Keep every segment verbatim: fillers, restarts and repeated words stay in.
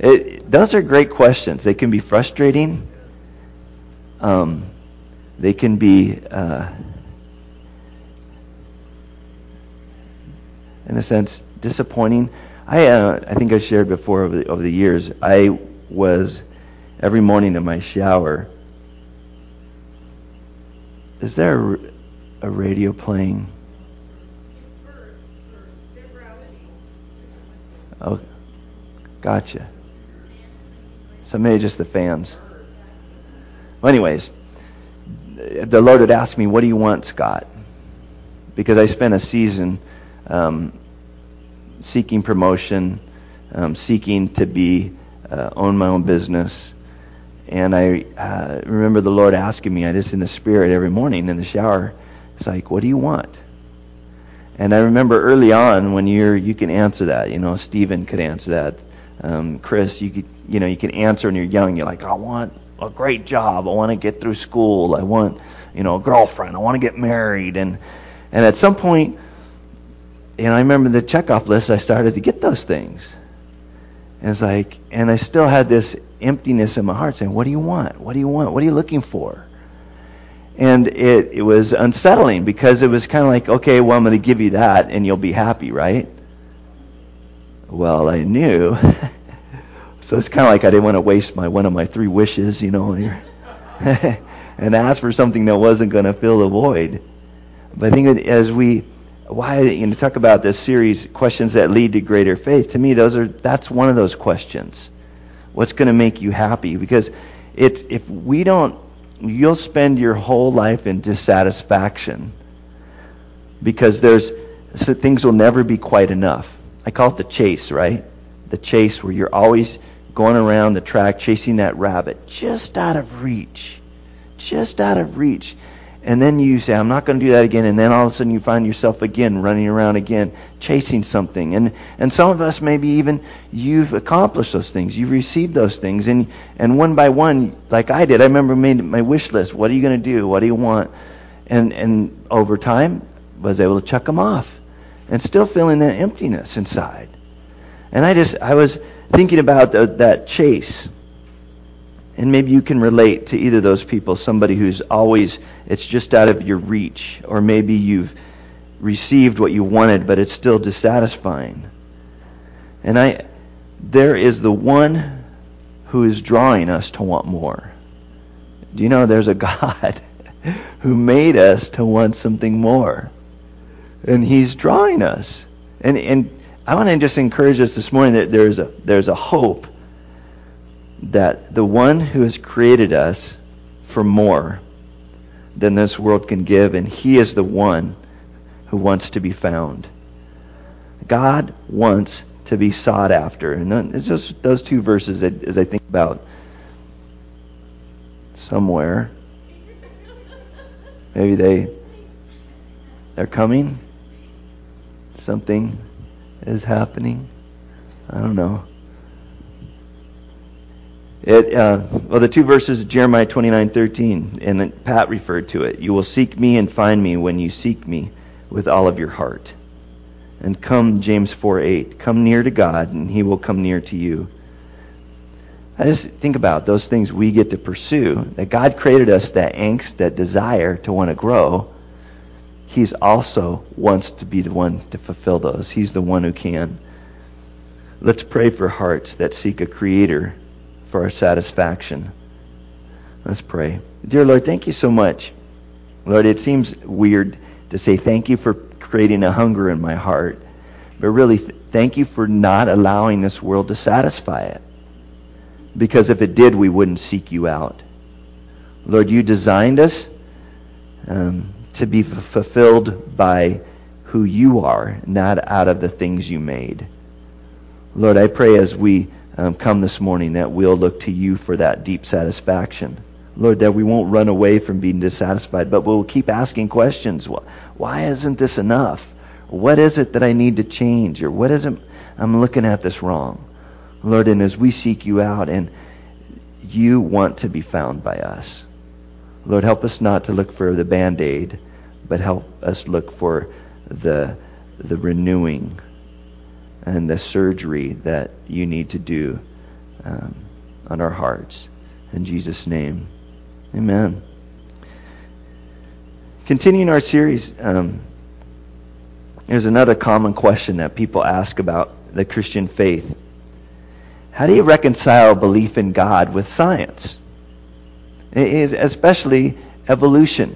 It, those are great questions. They can be frustrating. Um, they can be, uh, in a sense, disappointing. I uh, I think I shared before over the, over the years, I was, every morning in my shower, is there a, a radio playing? Oh, gotcha. So maybe just the fans. Well, anyways, the Lord would ask me, what do you want, Scott? Because I spent a season um, seeking promotion, um, seeking to be, uh, own my own business. And I uh, remember the Lord asking me, I just in the Spirit every morning in the shower, it's like, what do you want? And I remember early on when you're, you can answer that. You know, Stephen could answer that. Um, Chris, you could, you know, you can answer when you're young. You're like, I want a great job. I want to get through school. I want, you know, a girlfriend. I want to get married. And and at some point, and I remember the checkoff list, I started to get those things. And it's like, and I still had this emptiness in my heart saying, what do you want? What do you want? What are you looking for? And it, it was unsettling because it was kind of like, okay, well, I'm going to give you that and you'll be happy, right? Well, I knew. So it's kind of like I didn't want to waste my one of my three wishes, you know, and ask for something that wasn't going to fill the void. But I think that as we, why, you know, talk about this series, questions that lead to greater faith, to me, those are, that's one of those questions. What's going to make you happy? Because it's, if we don't, you'll spend your whole life in dissatisfaction because there's, so things will never be quite enough. I call it the chase, right? The chase where you're always going around the track chasing that rabbit just out of reach. Just out of reach. And then you say, I'm not going to do that again. And then all of a sudden you find yourself again running around again, chasing something. And and some of us, maybe even you've accomplished those things. You've received those things. And and one by one, like I did, I remember made my wish list. What are you going to do? What do you want? And and over time, was able to check them off. And still feeling that emptiness inside. And I just, I was thinking about the, that chase. And maybe you can relate to either of those people, somebody who's always, it's just out of your reach. Or maybe you've received what you wanted, but it's still dissatisfying. And I, there is the one who is drawing us to want more. Do you know there's a God who made us to want something more? And He's drawing us. And and I want to just encourage us this morning that there's a there's a hope that the one who has created us for more than this world can give, and He is the one who wants to be found. God wants to be sought after. And it's just those two verses that, as I think about somewhere, maybe they they're coming. Something is happening. I don't know. It uh, well, the two verses, Jeremiah twenty-nine thirteen, and then Pat referred to it. You will seek me and find me when you seek me with all of your heart. And come, James four eight, come near to God and He will come near to you. I just think about those things we get to pursue. That God created us that angst, that desire to want to grow. He's also wants to be the one to fulfill those. He's the one who can. Let's pray for hearts that seek a creator for our satisfaction. Let's pray. Dear Lord, thank you so much. Lord, it seems weird to say thank you for creating a hunger in my heart. But really, th- thank you for not allowing this world to satisfy it. Because if it did, we wouldn't seek you out. Lord, you designed us um, to be f- fulfilled by who you are, not out of the things you made. Lord, I pray as we um, come this morning that we'll look to you for that deep satisfaction. Lord, that we won't run away from being dissatisfied, but we'll keep asking questions. Why isn't this enough? What is it that I need to change? Or what is it I'm looking at this wrong? Lord, and as we seek you out and you want to be found by us, Lord, help us not to look for the Band-Aid, but help us look for the the renewing and the surgery that you need to do um, on our hearts. In Jesus' name, amen. Continuing our series, um, there's another common question that people ask about the Christian faith. How do you reconcile belief in God with science? It is especially evolution.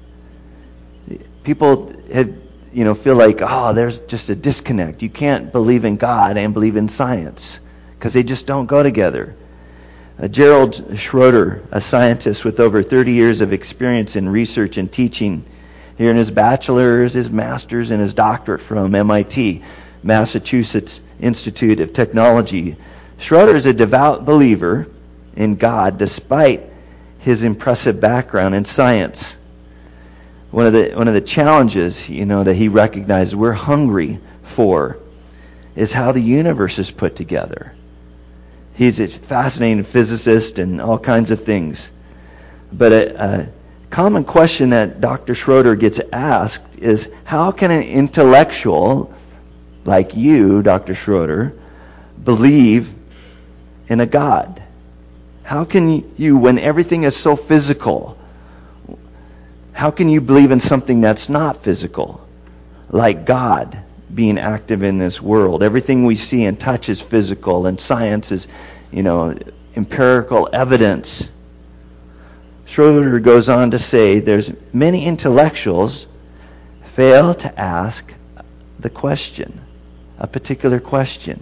People have, you know, feel like, oh, there's just a disconnect. You can't believe in God and believe in science because they just don't go together. Uh, Gerald Schroeder, a scientist with over thirty years of experience in research and teaching, here in his bachelor's, his master's, and his doctorate from M I T, Massachusetts Institute of Technology. Schroeder is a devout believer in God despite his impressive background in science. One of the one of the challenges, you know, that he recognized we're hungry for is how the universe is put together. He's a fascinating physicist and all kinds of things. But a, a common question that Doctor Schroeder gets asked is, how can an intellectual like you, Doctor Schroeder, believe in a God? How can you, when everything is so physical, how can you believe in something that's not physical, like God being active in this world? Everything we see and touch is physical, and science is, you know, empirical evidence. Schroeder goes on to say there's many intellectuals fail to ask the question, a particular question.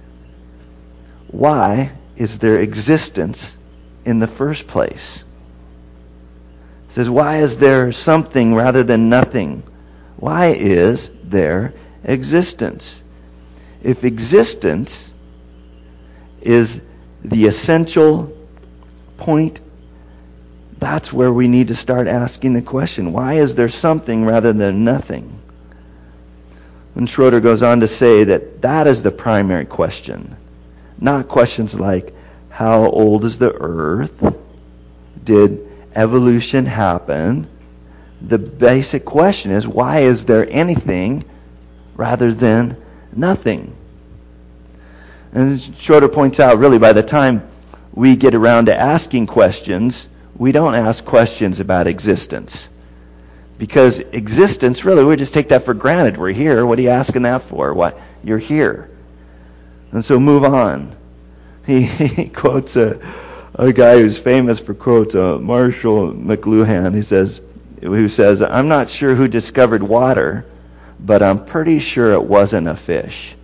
Why is there existence in the first place? It says, why is there something rather than nothing? Why is there existence? If existence is the essential point, that's where we need to start asking the question, why is there something rather than nothing? And Schroeder goes on to say that that is the primary question. Not questions like, how old is the earth? Did evolution happen? The basic question is, why is there anything rather than nothing? And Schroeder points out, really, by the time we get around to asking questions, we don't ask questions about existence. Because existence, really, we just take that for granted. We're here. What are you asking that for? What? You're here. And so move on. He, he quotes a, a guy who's famous for quotes, uh, Marshall McLuhan. He says, who says, I'm not sure who discovered water, but I'm pretty sure it wasn't a fish.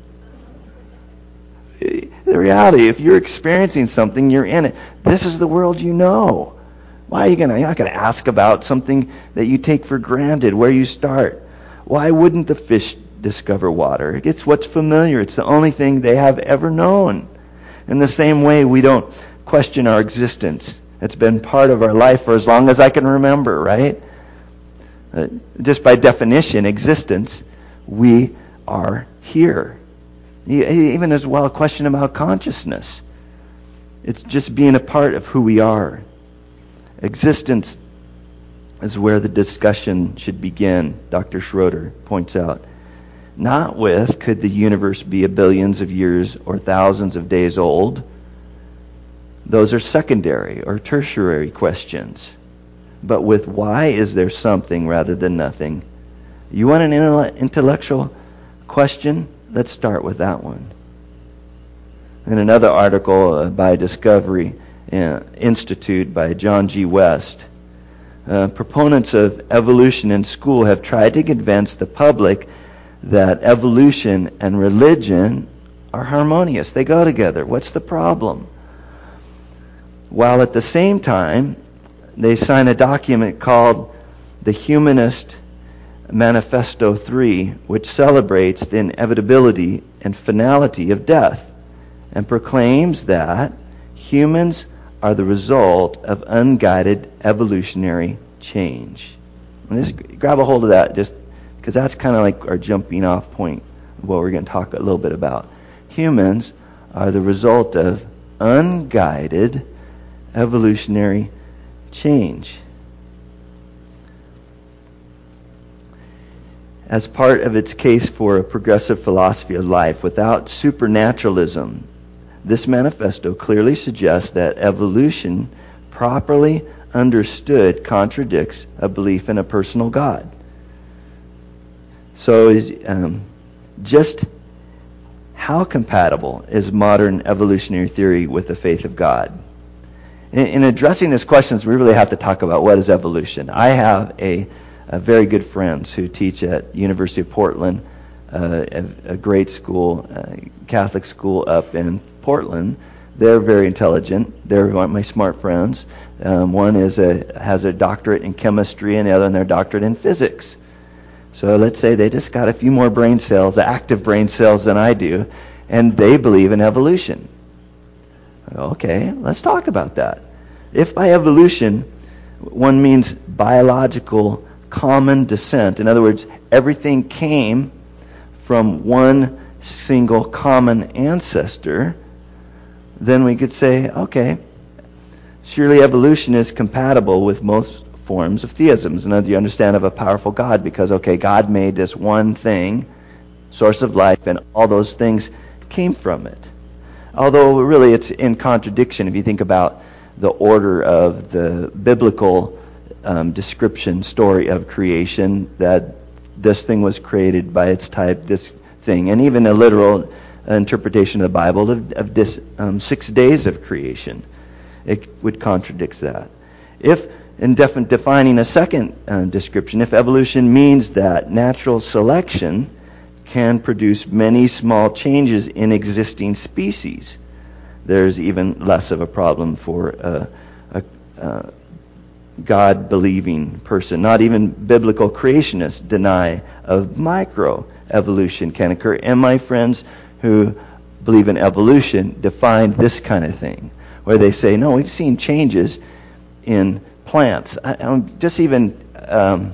The reality, if you're experiencing something, you're in it. This is the world you know. Why are you gonna? You're not gonna ask about something that you take for granted. Where you start? Why wouldn't the fish discover water? It's what's familiar. It's the only thing they have ever known. In the same way, we don't question our existence. It's been part of our life for as long as I can remember, right? Uh, just by definition, existence, we are here. Even as well, a question about consciousness. It's just being a part of who we are. Existence is where the discussion should begin, Doctor Schroeder points out. Not with, could the universe be a billions of years or thousands of days old? Those are secondary or tertiary questions. But with, why is there something rather than nothing? You want an intellectual question? Let's start with that one. In another article uh, by Discovery uh, Institute by John G. West, uh, proponents of evolution in school have tried to convince the public that evolution and religion are harmonious. They go together. What's the problem? While at the same time, they sign a document called the Humanist Manifesto three, which celebrates the inevitability and finality of death and proclaims that humans are the result of unguided evolutionary change. And just grab a hold of that, just because that's kind of like our jumping off point of what we're going to talk a little bit about. Humans are the result of unguided evolutionary change. As part of its case for a progressive philosophy of life, without supernaturalism, this manifesto clearly suggests that evolution, properly understood, contradicts a belief in a personal God. So is um, just how compatible is modern evolutionary theory with the faith of God? In, in addressing these questions, we really have to talk about what is evolution. I have a, a very good friends who teach at University of Portland, uh, a, a great school, uh, Catholic school up in Portland. They're very intelligent. They're one of my smart friends. Um, one is a has a doctorate in chemistry, and the other one their doctorate in physics. So let's say they just got a few more brain cells, active brain cells than I do, and they believe in evolution. Okay, let's talk about that. If by evolution one means biological common descent, in other words, everything came from one single common ancestor, then we could say, okay, surely evolution is compatible with most forms of theisms. And you understand of a powerful God because, okay, God made this one thing, source of life, and all those things came from it. Although really it's in contradiction if you think about the order of the biblical um, description, story of creation, that this thing was created by its type, this thing, and even a literal interpretation of the Bible of, of this um, six days of creation. It would contradict that. If, in def- defining a second uh, description, if evolution means that natural selection can produce many small changes in existing species, there's even less of a problem for a, a, a God-believing person. Not even biblical creationists deny of microevolution can occur. And my friends who believe in evolution define this kind of thing, where they say, no, we've seen changes in plants. I, I just even um,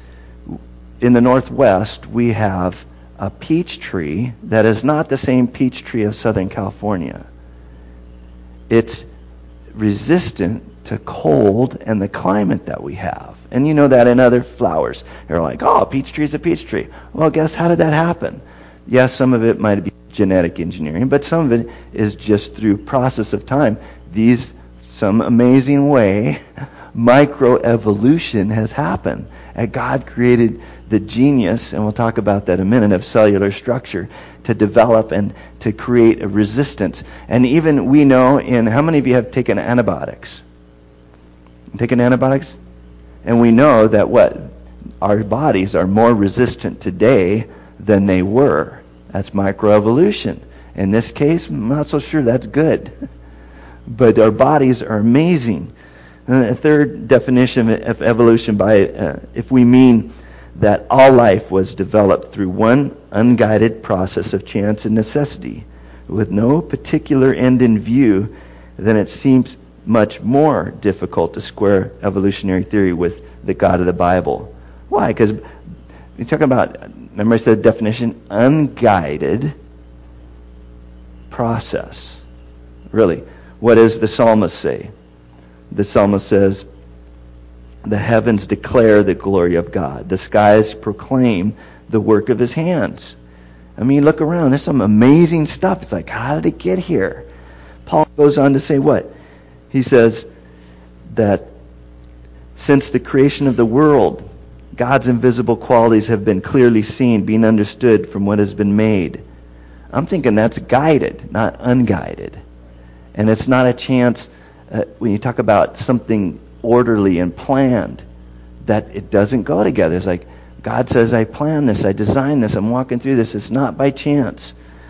in the Northwest, we have a peach tree that is not the same peach tree of Southern California. It's resistant to cold and the climate that we have. And you know that in other flowers. You're like, oh, a peach tree is a peach tree. Well, guess how did that happen? Yes, some of it might be genetic engineering, but some of it is just through process of time. These, some amazing way, microevolution has happened. And God created the genius, and we'll talk about that in a minute, of cellular structure to develop and to create a resistance. And even we know in, how many of you have taken antibiotics? Taken antibiotics? And we know that what? Our bodies are more resistant today than they were. That's microevolution. In this case, I'm not so sure that's good. But our bodies are amazing. And a third definition of evolution, by uh, if we mean that all life was developed through one unguided process of chance and necessity, with no particular end in view, then it seems much more difficult to square evolutionary theory with the God of the Bible. Why? Because you're talking about, remember I said definition, unguided process. Really, what does the psalmist say? The psalmist says, the heavens declare the glory of God. The skies proclaim the work of his hands. I mean, look around. There's some amazing stuff. It's like, how did it get here? Paul goes on to say what? He says that since the creation of the world, God's invisible qualities have been clearly seen, being understood from what has been made. I'm thinking that's guided, not unguided. And it's not a chance, uh, when you talk about something orderly and planned, that it doesn't go together. It's like, God says, I planned this, I designed this, I'm walking through this. It's not by chance.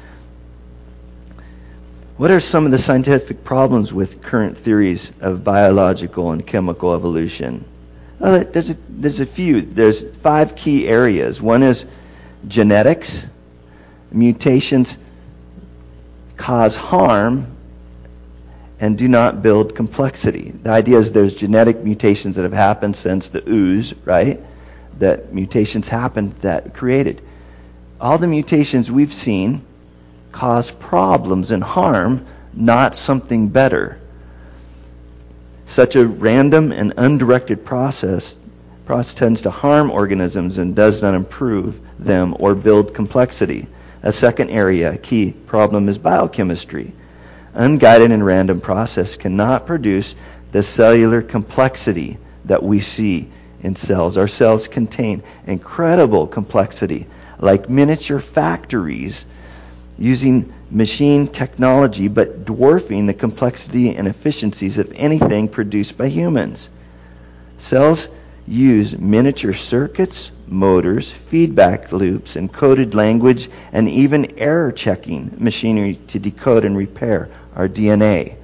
What are some of the scientific problems with current theories of biological and chemical evolution? Well, there's a, there's a few. There's five key areas. One is genetics. Mutations cause harm and do not build complexity. The idea is there's genetic mutations that have happened since the ooze, right? That mutations happened that created. All the mutations we've seen cause problems and harm, not something better. Such a random and undirected process, process tends to harm organisms and does not improve them or build complexity. A second area, key problem, is biochemistry. unguided and random process cannot produce the cellular complexity that we see in cells. Our cells contain incredible complexity, like miniature factories using machine technology, but dwarfing the complexity and efficiencies of anything produced by humans. Cells use miniature circuits, motors, feedback loops, encoded language, and even error-checking machinery to decode and repair our D N A.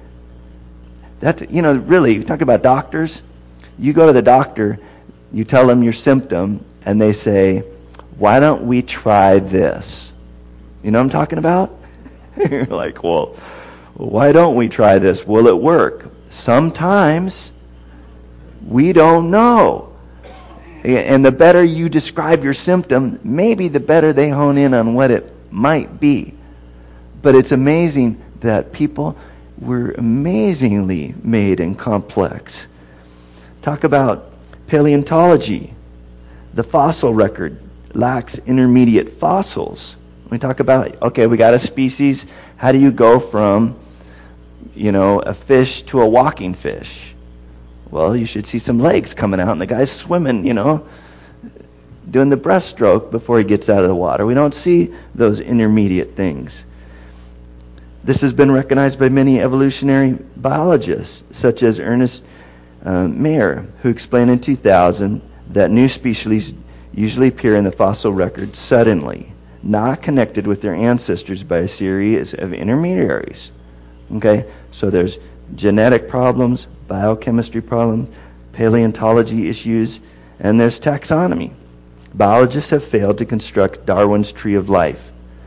That, you know, really, you talk about doctors. You go to the doctor, you tell them your symptom, and they say, why don't we try this? You know what I'm talking about? You're like, well, why don't we try this? Will it work? Sometimes we don't know. And the better you describe your symptom, maybe the better they hone in on what it might be. But it's amazing that people were amazingly made and complex. Talk about paleontology. The fossil record lacks intermediate fossils. We talk about, okay, we got a species. How do you go from, you know, a fish to a walking fish? Well, you should see some legs coming out, and the guy's swimming, you know, doing the breaststroke before he gets out of the water. We don't see those intermediate things. This has been recognized by many evolutionary biologists, such as Ernest uh, Mayr, who explained in two thousand that new species usually appear in the fossil record suddenly, not connected with their ancestors by a series of intermediaries. Okay, so there's genetic problems, biochemistry problems, paleontology issues, and there's taxonomy. Biologists have failed to construct Darwin's tree of life.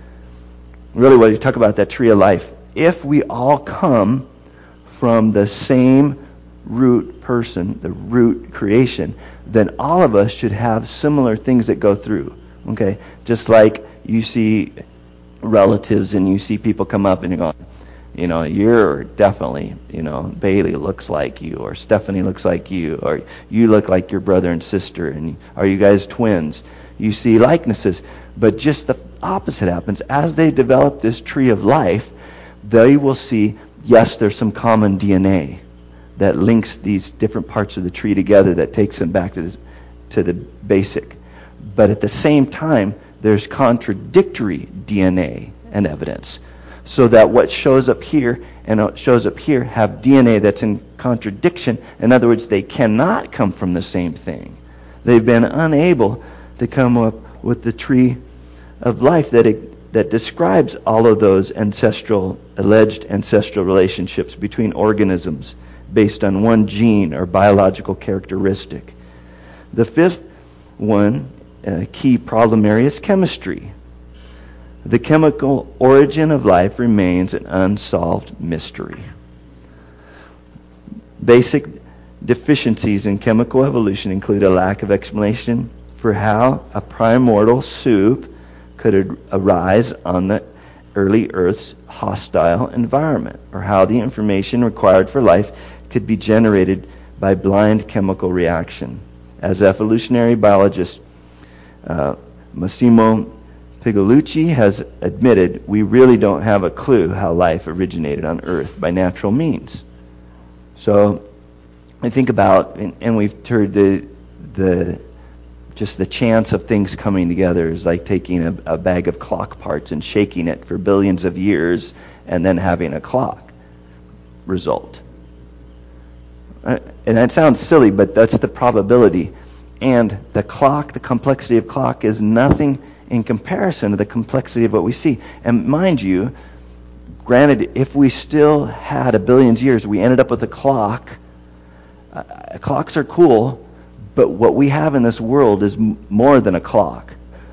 Really, when you talk about that tree of life, if we all come from the same root person, the root creation, then all of us should have similar things that go through. Okay, just like you see relatives and you see people come up and you go, you know, you're definitely, you know, Bailey looks like you, or Stephanie looks like you, or you look like your brother and sister, and are you guys twins? You see likenesses. But just the opposite happens. As they develop this tree of life, they will see, yes, there's some common D N A that links these different parts of the tree together that takes them back to this, to the basic. But at the same time, there's contradictory D N A and evidence. So that what shows up here and what shows up here have D N A that's in contradiction. In other words, they cannot come from the same thing. They've been unable to come up with the tree of life that it, that describes all of those ancestral, alleged ancestral relationships between organisms based on one gene or biological characteristic. The fifth one, uh, key problem area is chemistry. The chemical origin of life remains an unsolved mystery. Basic deficiencies in chemical evolution include a lack of explanation for how a primordial soup could arise on the early Earth's hostile environment, or how the information required for life could be generated by blind chemical reaction. As evolutionary biologist uh, Massimo Pigliucci has admitted, we really don't have a clue how life originated on Earth by natural means. So I think about, and, and we've heard the the just the chance of things coming together is like taking a, a bag of clock parts and shaking it for billions of years and then having a clock result. Uh, and that sounds silly, but that's the probability. And the clock, the complexity of clock is nothing in comparison to the complexity of what we see. And mind you, granted, if we still had a billions years, we ended up with a clock. Uh, clocks are cool, but what we have in this world is m- more than a clock.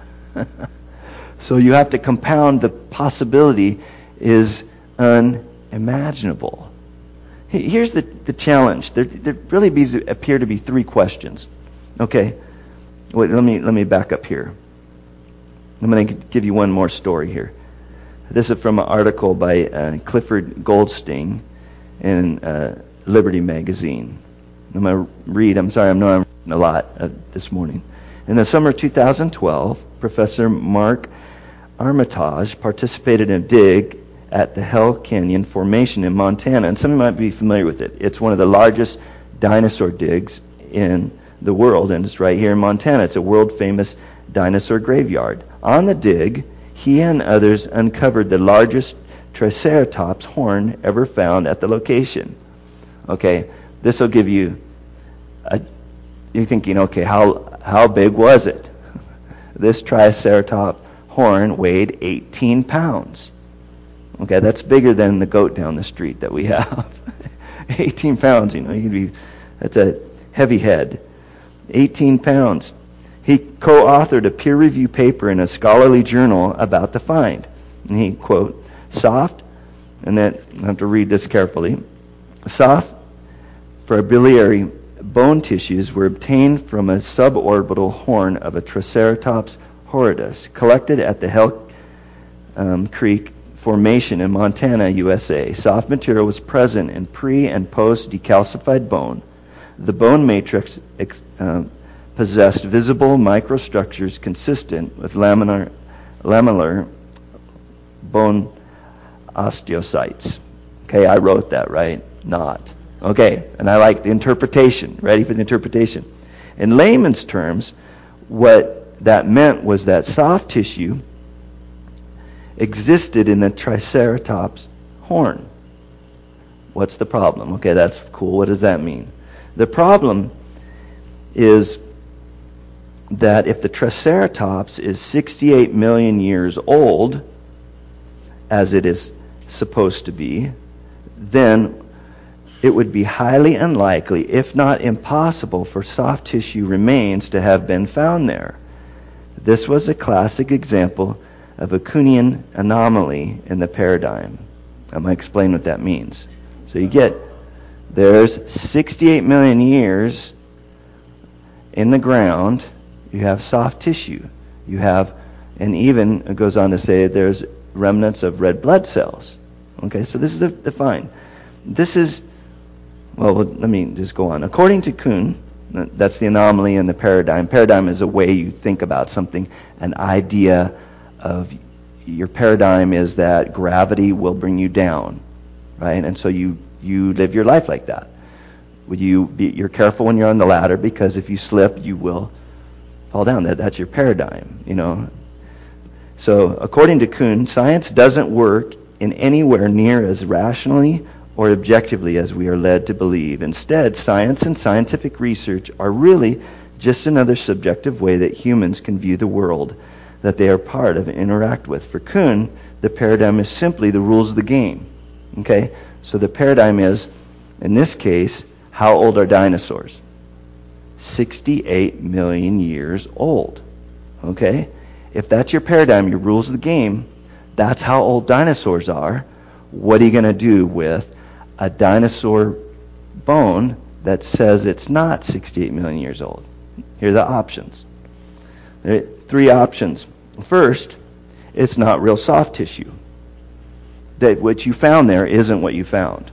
So you have to compound the possibility is unimaginable. Here's the, the challenge. There, there really be, appear to be three questions. Okay, wait. Let me let me back up here. I'm going to give you one more story here. This is from an article by uh, Clifford Goldstein in uh, Liberty Magazine. I'm going to read. I'm sorry, I know I'm reading a lot uh, this morning. In the summer of two thousand twelve, Professor Mark Armitage participated in a dig at the Hell Canyon Formation in Montana. And some of you might be familiar with it. It's one of the largest dinosaur digs in the world, and it's right here in Montana. It's a world-famous dinosaur graveyard. On the dig, he and others uncovered the largest Triceratops horn ever found at the location. Okay, this will give you a, you're thinking, okay, how how big was it? This Triceratops horn weighed eighteen pounds. Okay, that's bigger than the goat down the street that we have. eighteen pounds, you know, you'd be, that's a heavy head. eighteen pounds. He co-authored a peer-reviewed paper in a scholarly journal about the find. And he, quote, soft, and then I have to read this carefully, soft fibrillary bone tissues were obtained from a suborbital horn of a Triceratops horridus, collected at the Hell um, Creek Formation in Montana, U S A. Soft material was present in pre- and post-decalcified bone. The bone matrix ex, uh, possessed visible microstructures consistent with laminar, lamellar bone osteocytes. Okay, I wrote that, right? Not. Okay, and I like the interpretation. Ready for the interpretation? In layman's terms, what that meant was that soft tissue existed in the Triceratops horn. What's the problem? Okay, that's cool. What does that mean? The problem is that if the Triceratops is sixty-eight million years old, as it is supposed to be, then it would be highly unlikely, if not impossible, for soft tissue remains to have been found there. This was a classic example of a Kuhnian anomaly in the paradigm. I'm going to explain what that means. So you get, there's sixty-eight million years in the ground, you have soft tissue. You have, and even it goes on to say there's remnants of red blood cells. Okay, so this is the, the find. This is, well, let me just go on. According to Kuhn, that's the anomaly in the paradigm. Paradigm is a way you think about something, an idea of your paradigm is that gravity will bring you down, right? And so you, you live your life like that. Would you be, you're careful when you're on the ladder because if you slip, you will fall down. That, that's your paradigm, you know. So according to Kuhn, science doesn't work in anywhere near as rationally or objectively as we are led to believe. Instead, science and scientific research are really just another subjective way that humans can view the world that they are part of and interact with. For Kuhn, the paradigm is simply the rules of the game. Okay? So the paradigm is, in this case, how old are dinosaurs? sixty-eight million years old. Okay? If that's your paradigm, your rules of the game, that's how old dinosaurs are. What are you going to do with a dinosaur bone that says it's not sixty-eight million years old? Here are the options. There are three options. First, it's not real soft tissue. That what you found there isn't what you found.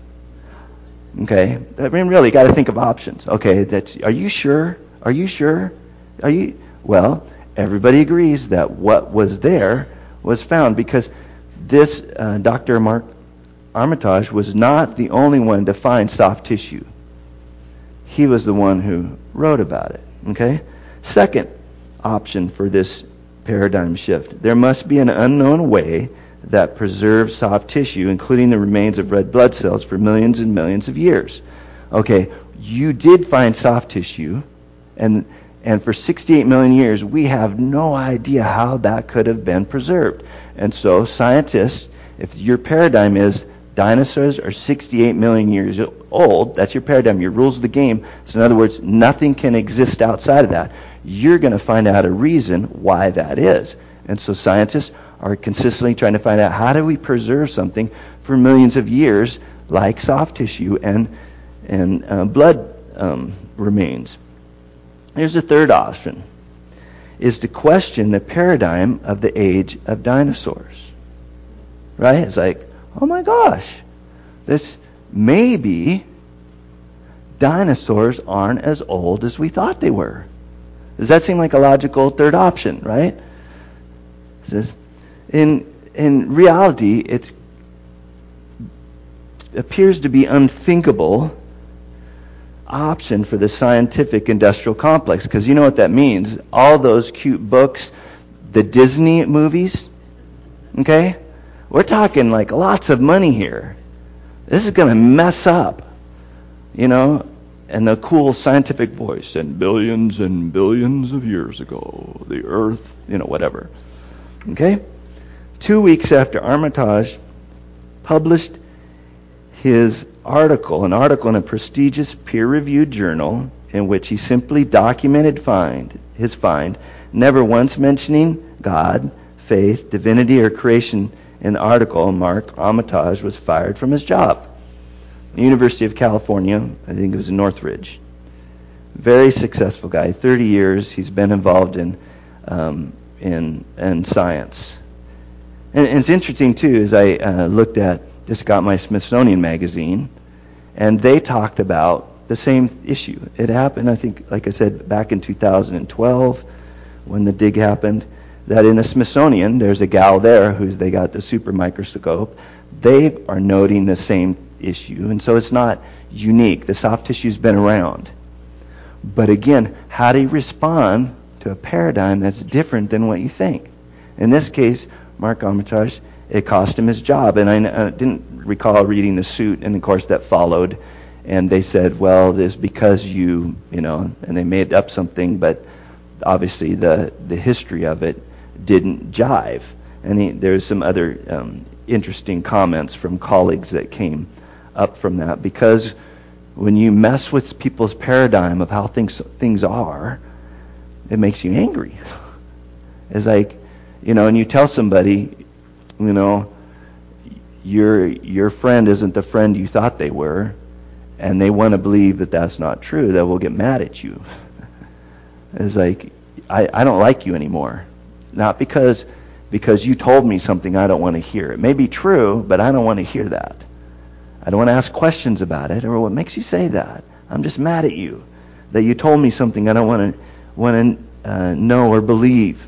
Okay? I mean, really, you got to think of options. Okay, that's, are you sure? Are you sure? Are you? Well, everybody agrees that what was there was found because this uh, Doctor Mark Armitage was not the only one to find soft tissue. He was the one who wrote about it. Okay? Second option for this paradigm shift. There must be an unknown way that preserves soft tissue, including the remains of red blood cells, for millions and millions of years. Okay, you did find soft tissue, and and for sixty-eight million years, we have no idea how that could have been preserved. And so scientists, if your paradigm is dinosaurs are sixty-eight million years old, that's your paradigm, your rules of the game. So in other words, nothing can exist outside of that. You're going to find out a reason why that is. And so scientists are consistently trying to find out how do we preserve something for millions of years like soft tissue and and uh, blood um, remains. Here's the third option, is to question the paradigm of the age of dinosaurs. Right? It's like, oh my gosh, this maybe dinosaurs aren't as old as we thought they were. Does that seem like a logical third option, right? It says, in in reality, it's appears to be unthinkable option for the scientific industrial complex. Because you know what that means. All those cute books, the Disney movies, okay? We're talking like lots of money here. This is going to mess up, you know? And the cool scientific voice, and billions and billions of years ago, the earth, you know, whatever. Okay? Two weeks after Armitage published his article, an article in a prestigious peer-reviewed journal in which he simply documented find his find, never once mentioning God, faith, divinity, or creation in the article, Mark Armitage was fired from his job. The University of California, I think it was in Northridge. Very successful guy. thirty years he's been involved in um, in in science. And, and it's interesting too, as I uh, looked at, just got my Smithsonian magazine, and they talked about the same issue. It happened, I think, like I said, back in two thousand twelve when the dig happened, that in the Smithsonian, there's a gal there who's, they got the super microscope. They are noting the same issue, and so it's not unique. The soft tissue's been around. But again, how do you respond to a paradigm that's different than what you think? In this case, Mark Armitage, it cost him his job. And I, I didn't recall reading the suit, and of course that followed. And they said, well, this because you, you know, and they made up something, but obviously the, the history of it didn't jive. And he, there's some other um, interesting comments from colleagues that came up from that, because when you mess with people's paradigm of how things things are, it makes you angry. It's like, you know, and you tell somebody, you know, your your friend isn't the friend you thought they were, and they want to believe that that's not true, they will get mad at you. It's like, I, I don't like you anymore. Not because because you told me something I don't want to hear. It may be true, but I don't want to hear that. I don't want to ask questions about it, or what makes you say that? I'm just mad at you that you told me something I don't want to want to uh, know or believe.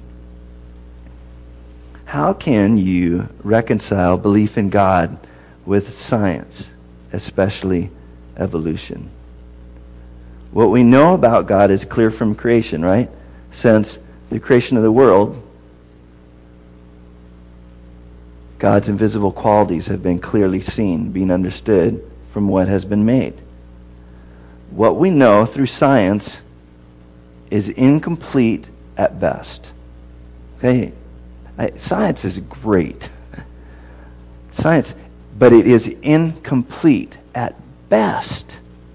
How can you reconcile belief in God with science, especially evolution? What we know about God is clear from creation, right? Since the creation of the world, God's invisible qualities have been clearly seen, being understood from what has been made. What we know through science is incomplete at best. Okay? I, science is great. Science, but it is incomplete at best.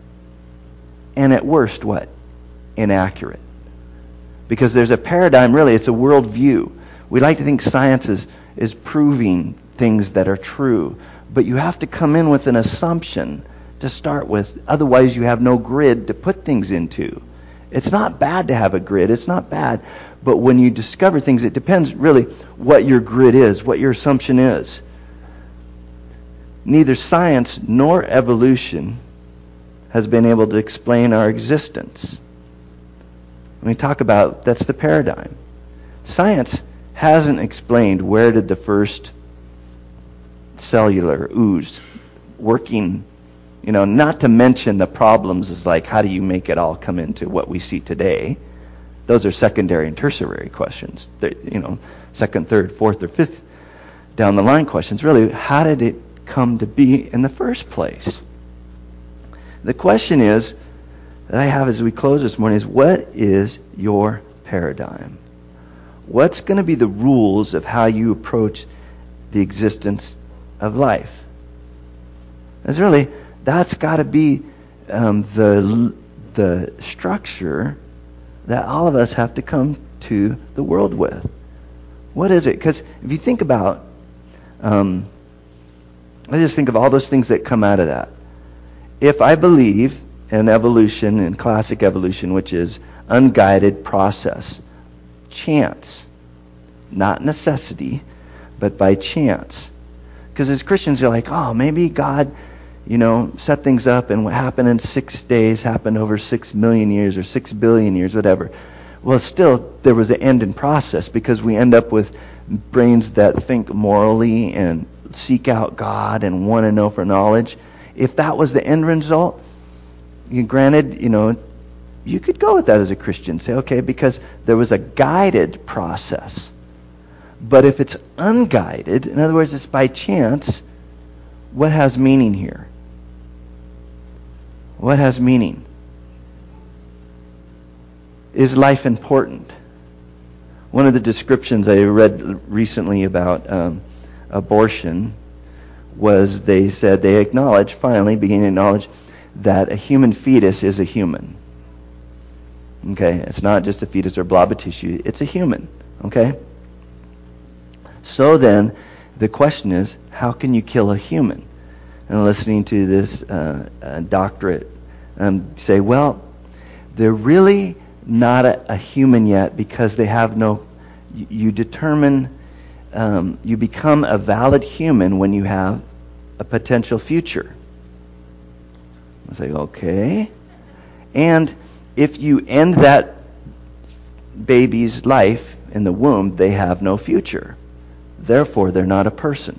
And at worst, what? Inaccurate. Because there's a paradigm, really, it's a worldview. We like to think science is, is proving things that are true. But you have to come in with an assumption to start with. Otherwise, you have no grid to put things into. It's not bad to have a grid. It's not bad. But when you discover things, it depends really what your grid is, what your assumption is. Neither science nor evolution has been able to explain our existence. When we talk about, that's the paradigm. Science hasn't explained where did the first cellular ooze working, you know, not to mention the problems is like, how do you make it all come into what we see today? Those are secondary and tertiary questions. They're, you know, second, third, fourth, or fifth down the line questions. Really, how did it come to be in the first place? The question is, that I have as we close this morning, is what is your paradigm? What's going to be the rules of how you approach the existence of life? It's really, that's got to be um, the the structure that all of us have to come to the world with. What is it? Because if you think about, um, I just think of all those things that come out of that. If I believe in evolution, in classic evolution, which is unguided process, chance, not necessity, but by chance. Because as Christians, you're like, oh, maybe God, you know, set things up, and what happened in six days happened over six million years or six billion years, whatever. Well, still, there was an end in process, because we end up with brains that think morally and seek out God and want to know for knowledge. if that was the end result, you, granted, you know, you could go with that as a Christian. Say, okay, because there was a guided process. But if it's unguided, in other words, it's by chance, what has meaning here? What has meaning? Is life important? One of the descriptions I read recently about um, abortion was they said they acknowledge, finally beginning to acknowledge, that a human fetus is a human. Okay, it's not just a fetus or blob of tissue, it's a human. Okay? So then, the question is, how can you kill a human? And listening to this uh, uh, doctorate um, say, well, they're really not a, a human yet because they have no, you, you determine, um, you become a valid human when you have a potential future. I say, okay. And if you end that baby's life in the womb, they have no future. Therefore, they're not a person.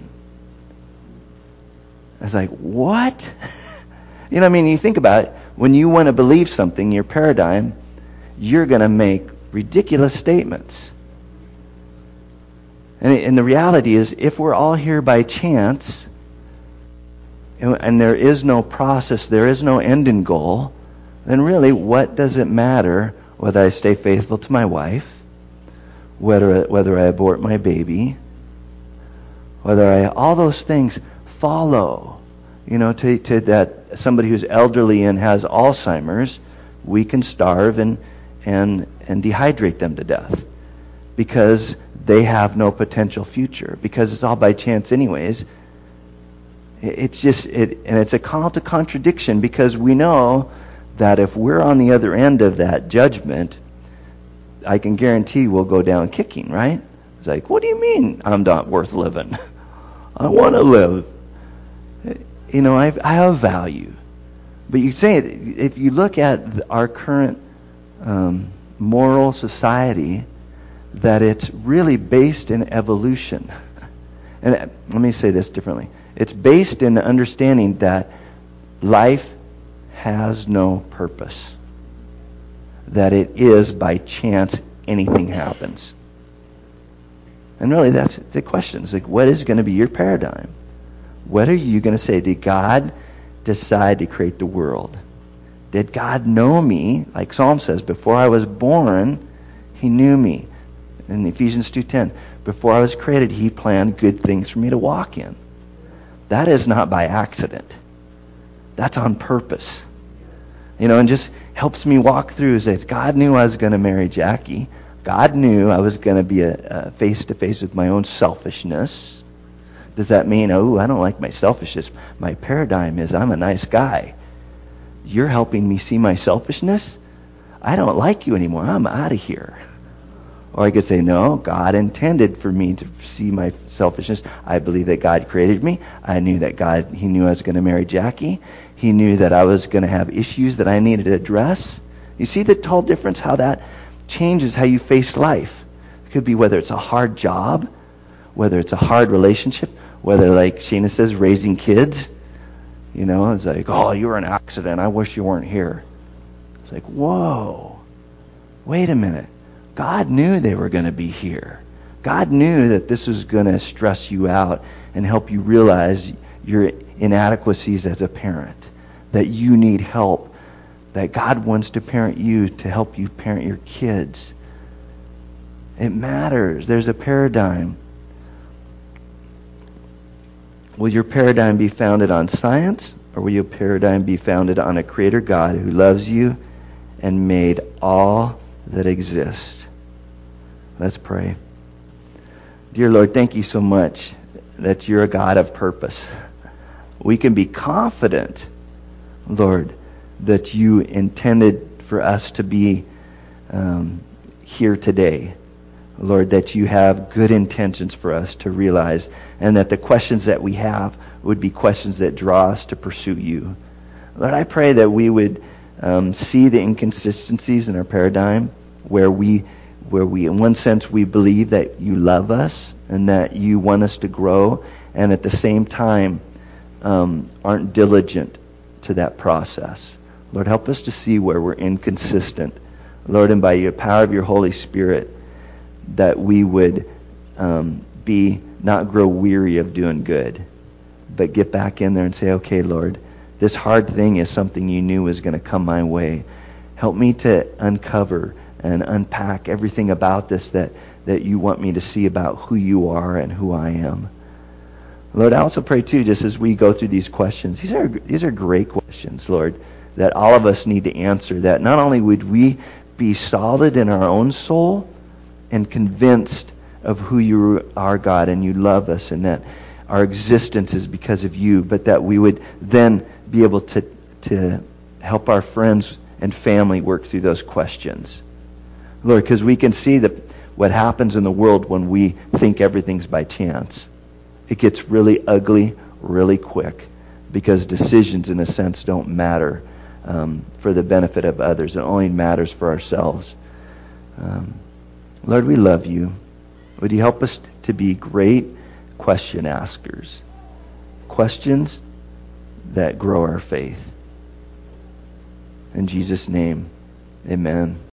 I was like, what? You know, I mean, you think about it. When you want to believe something, your paradigm, you're going to make ridiculous statements. And, and the reality is, if we're all here by chance, and, and there is no process, there is no end and goal, then really, what does it matter whether I stay faithful to my wife, whether whether I abort my baby, whether I, all those things follow, you know, to, to that somebody who's elderly and has Alzheimer's, we can starve and and and dehydrate them to death because they have no potential future, because it's all by chance anyways. It's just it, and it's a call to contradiction, because we know that if we're on the other end of that judgment, I can guarantee we'll go down kicking, right? It's like, what do you mean I'm not worth living? I want to live. You know, I've, I have value. But you say, if you look at our current um, moral society, that it's really based in evolution. And let me say this differently. It's based in the understanding that life has no purpose. That it is by chance anything happens. And really that's the question. It's like, what is going to be your paradigm? What are you going to say? Did God decide to create the world? Did God know me? Like Psalm says, before I was born, He knew me. In Ephesians two ten, before I was created, He planned good things for me to walk in. That is not by accident. That's on purpose. You know, and just helps me walk through. Says, God knew I was going to marry Jackie. God knew I was going to be a, a face-to-face with my own selfishness. Does that mean, oh, I don't like my selfishness? My paradigm is I'm a nice guy. You're helping me see my selfishness? I don't like you anymore. I'm out of here. Or I could say, no, God intended for me to see my selfishness. I believe that God created me. I knew that God, He knew I was going to marry Jackie. He knew that I was going to have issues that I needed to address. You see the tall difference, how that changes how you face life. It could be whether it's a hard job, whether it's a hard relationship, whether, like Sheena says, raising kids. You know, it's like, oh, you were an accident. I wish you weren't here. It's like, whoa, wait a minute. God knew they were going to be here. God knew that this was going to stress you out and help you realize your inadequacies as a parent, that you need help, that God wants to parent you to help you parent your kids. It matters. There's a paradigm. Will your paradigm be founded on science, or will your paradigm be founded on a creator God who loves you and made all that exists? Let's pray. Dear Lord, thank you so much that you're a God of purpose. We can be confident, Lord, that you intended for us to be um, here today. Lord, that you have good intentions for us to realize, and that the questions that we have would be questions that draw us to pursue you. Lord, I pray that we would um, see the inconsistencies in our paradigm, where we, where we, in one sense, we believe that you love us and that you want us to grow, and at the same time, um, aren't diligent to that process. Lord, help us to see where we're inconsistent. Lord, and by your power of your Holy Spirit, that we would um, be not grow weary of doing good, but get back in there and say, okay, Lord, this hard thing is something you knew was going to come my way. Help me to uncover and unpack everything about this that, that you want me to see about who you are and who I am. Lord, I also pray too, just as we go through these questions, these are these are great questions, Lord, that all of us need to answer, that not only would we be solid in our own soul and convinced of who you are, God, and you love us, and that our existence is because of you, but that we would then be able to to help our friends and family work through those questions. Lord, because we can see that what happens in the world when we think everything's by chance. It gets really ugly really quick because decisions, in a sense, don't matter um, for the benefit of others. It only matters for ourselves. Um, Lord, we love you. Would you help us to be great question askers? Questions that grow our faith. In Jesus' name, amen.